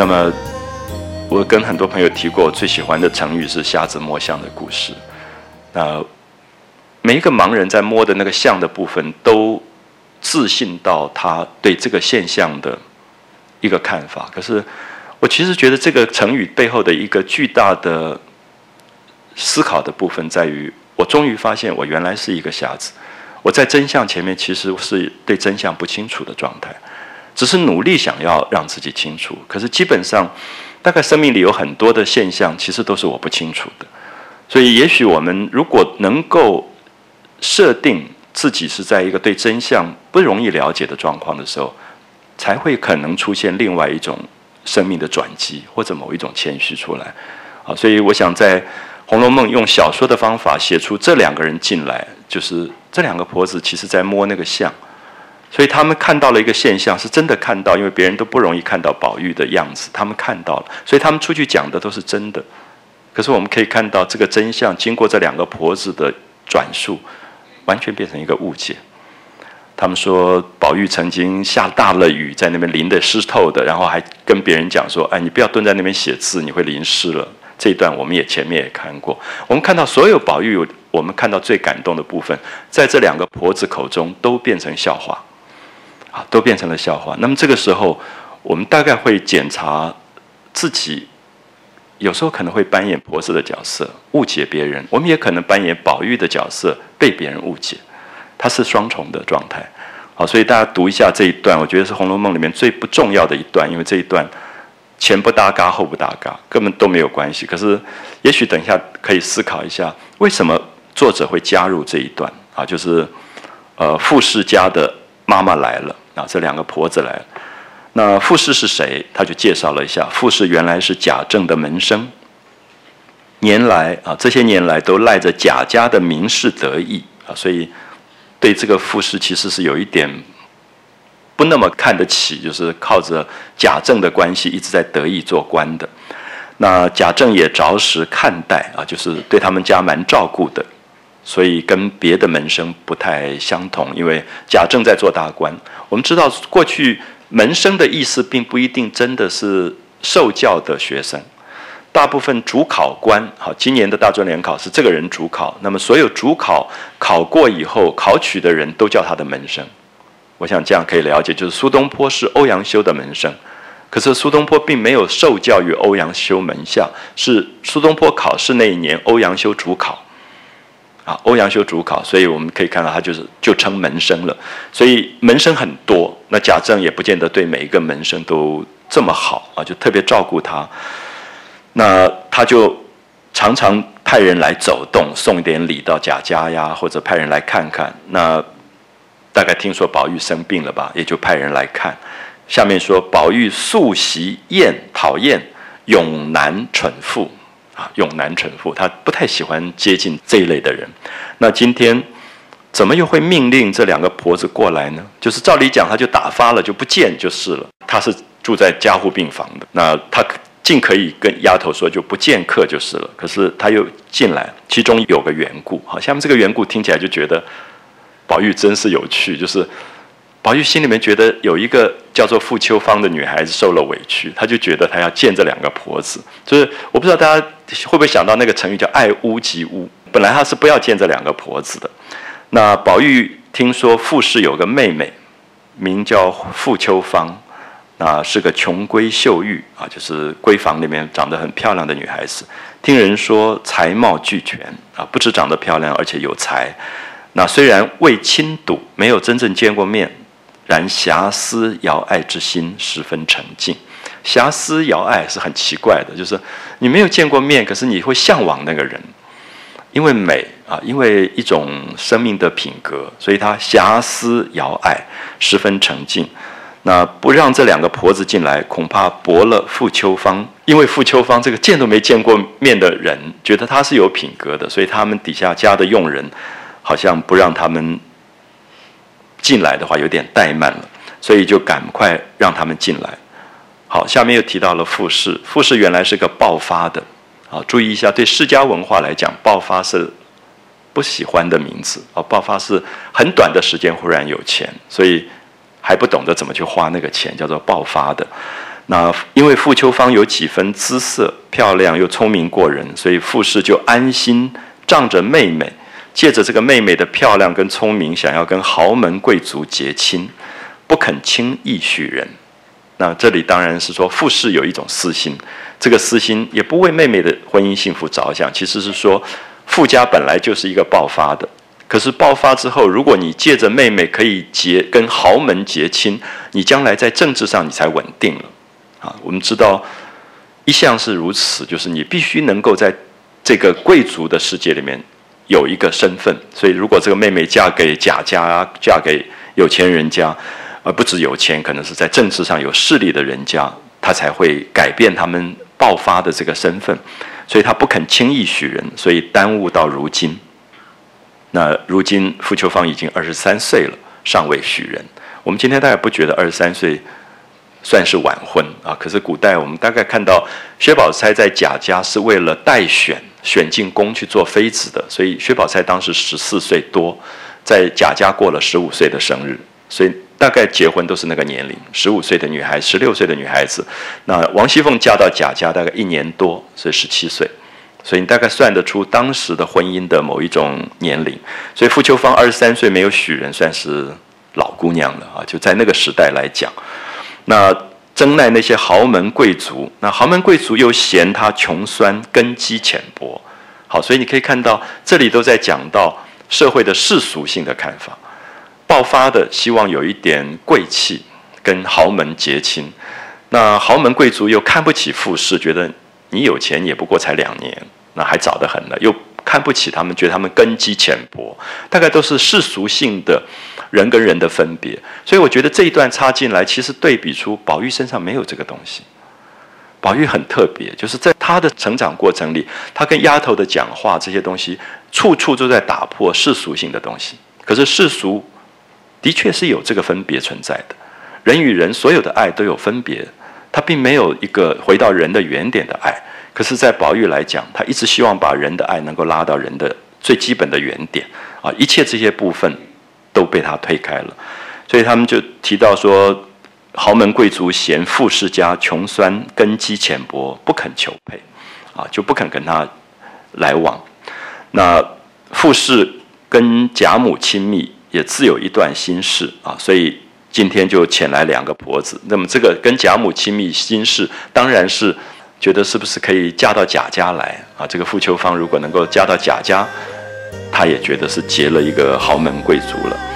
那么我跟很多朋友提过，我最喜欢的成语是瞎子摸象的故事。每一个盲人在摸的那个象的部分，都自信到他对这个现象的一个看法。可是我其实觉得这个成语背后的一个巨大的思考的部分在于，我终于发现我原来是一个瞎子。我在真相前面其实是对真相不清楚的状态，只是努力想要让自己清楚。可是基本上大概生命里有很多的现象其实都是我不清楚的。所以也许我们如果能够设定自己是在一个对真相不容易了解的状况的时候，才会可能出现另外一种生命的转机，或者某一种谦虚出来。所以我想在《红楼梦》用小说的方法写出这两个人进来，就是这两个婆子其实在摸那个象，所以他们看到了一个现象，是真的看到，因为别人都不容易看到宝玉的样子，他们看到了，所以他们出去讲的都是真的。可是我们可以看到这个真相经过这两个婆子的转述，完全变成一个误解。他们说宝玉曾经下大了雨，在那边淋得湿透的，然后还跟别人讲说：“哎，你不要蹲在那边写字，你会淋湿了。”这一段我们前面也看过。我们看到所有宝玉，我们看到最感动的部分，在这两个婆子口中都变成笑话，都变成了笑话。那么这个时候，我们大概会检查自己，有时候可能会扮演婆子的角色，误解别人；我们也可能扮演宝玉的角色，被别人误解。它是双重的状态。好，所以大家读一下这一段，我觉得是《红楼梦》里面最不重要的一段，因为这一段前不搭嘎后不搭嘎，根本都没有关系。可是也许等一下可以思考一下，为什么作者会加入这一段啊？就是傅氏家的妈妈来了啊，这两个婆子来了。那傅氏是谁？他就介绍了一下，傅氏原来是贾政的门生，这些年来都赖着贾家的名士得意啊，所以对这个傅氏其实是有一点不那么看得起，就是靠着贾政的关系一直在得意做官的。那贾政也着实看待啊，就是对他们家蛮照顾的，所以跟别的门生不太相同。因为贾政在做大官，我们知道过去门生的意思并不一定真的是受教的学生。大部分主考官，好，今年的大专联考是这个人主考，那么所有主考考过以后考取的人都叫他的门生。我想这样可以了解，就是苏东坡是欧阳修的门生，可是苏东坡并没有受教于欧阳修门下，是苏东坡考试那一年欧阳修主考，欧阳修主考，所以我们可以看到他就称门生了。所以门生很多，那贾政也不见得对每一个门生都这么好啊，就特别照顾他。那他就常常派人来走动，送一点礼到贾家呀，或者派人来看看。那大概听说宝玉生病了吧，也就派人来看。下面说宝玉素习讨厌永难蠢妇永难蠢妇，他不太喜欢接近这一类的人。那今天怎么又会命令这两个婆子过来呢？就是照理讲他就打发了，就不见就是了。他是住在加护病房的，那他尽可以跟丫头说就不见客就是了，可是他又进来，其中有个缘故。好，下面这个缘故听起来就觉得宝玉真是有趣，就是宝玉心里面觉得有一个叫做傅秋芳的女孩子受了委屈，他就觉得他要见这两个婆子。就是我不知道大家会不会想到那个成语叫爱屋及乌，本来他是不要见这两个婆子的。那宝玉听说傅氏有个妹妹名叫傅秋芳，是个琼闺秀玉就是闺房里面长得很漂亮的女孩子。听人说才貌俱全不止长得漂亮，而且有才。那虽然未亲睹，没有真正见过面，然遐思遥爱之心十分沉静。遐思遥爱是很奇怪的，就是你没有见过面，可是你会向往那个人，因为美因为一种生命的品格，所以他遐思遥爱，十分沉静。那不让这两个婆子进来，恐怕驳了傅秋芳，因为傅秋芳这个见都没见过面的人，觉得他是有品格的，所以他们底下家的佣人好像不让他们进来的话有点怠慢了，所以就赶快让他们进来。好，下面又提到了傅氏，傅氏原来是个暴发的注意一下，对世家文化来讲，暴发是不喜欢的名字暴发是很短的时间忽然有钱，所以还不懂得怎么去花那个钱，叫做暴发的。 那因为傅秋芳有几分姿色，漂亮又聪明过人，所以傅氏就安心仗着妹妹，借着这个妹妹的漂亮跟聪明，想要跟豪门贵族结亲，不肯轻易许人。那这里当然是说傅氏有一种私心，这个私心也不为妹妹的婚姻幸福着想，其实是说傅家本来就是一个爆发的，可是爆发之后，如果你借着妹妹可以跟豪门结亲，你将来在政治上你才稳定了。我们知道一向是如此，就是你必须能够在这个贵族的世界里面有一个身份。所以如果这个妹妹嫁给贾家，嫁给有钱人家，而不止有钱，可能是在政治上有势力的人家，她才会改变他们爆发的这个身份。所以她不肯轻易许人，所以耽误到如今。那如今傅秋芳已经23岁了，尚未许人。我们今天大概不觉得23岁算是晚婚啊，可是古代我们大概看到薛宝钗在贾家是为了待选进宫去做妃子的，所以薛宝钗当时14岁多，在贾家过了15岁的生日，所以大概结婚都是那个年龄，15岁的女孩，16岁的女孩子。那王熙凤嫁到贾家大概1年多，所以17岁，所以你大概算得出当时的婚姻的某一种年龄。所以傅秋芳23岁没有许人，算是老姑娘了啊，就在那个时代来讲。那争奈那些豪门贵族，那豪门贵族又嫌他穷酸，根基浅薄。好，所以你可以看到这里都在讲到社会的世俗性的看法。爆发的希望有一点贵气，跟豪门结亲。那豪门贵族又看不起傅氏，觉得你有钱也不过才2年，那还早得很了，又看不起他们，觉得他们根基浅薄，大概都是世俗性的人跟人的分别。所以我觉得这一段插进来，其实对比出宝玉身上没有这个东西。宝玉很特别，就是在他的成长过程里，他跟丫头的讲话这些东西，处处都在打破世俗性的东西。可是世俗的确是有这个分别存在的，人与人所有的爱都有分别，他并没有一个回到人的原点的爱。可是在宝玉来讲，他一直希望把人的爱能够拉到人的最基本的原点啊，一切这些部分都被他推开了。所以他们就提到说，豪门贵族嫌傅氏家穷酸，根基浅薄，不肯求配啊，就不肯跟他来往。那傅氏跟贾母亲密，也自有一段心事啊，所以今天就遣来2个婆子。那么这个跟贾母亲密心事，当然是觉得是不是可以嫁到贾家来啊？这个傅秋芳如果能够嫁到贾家，她也觉得是结了一个豪门贵族了。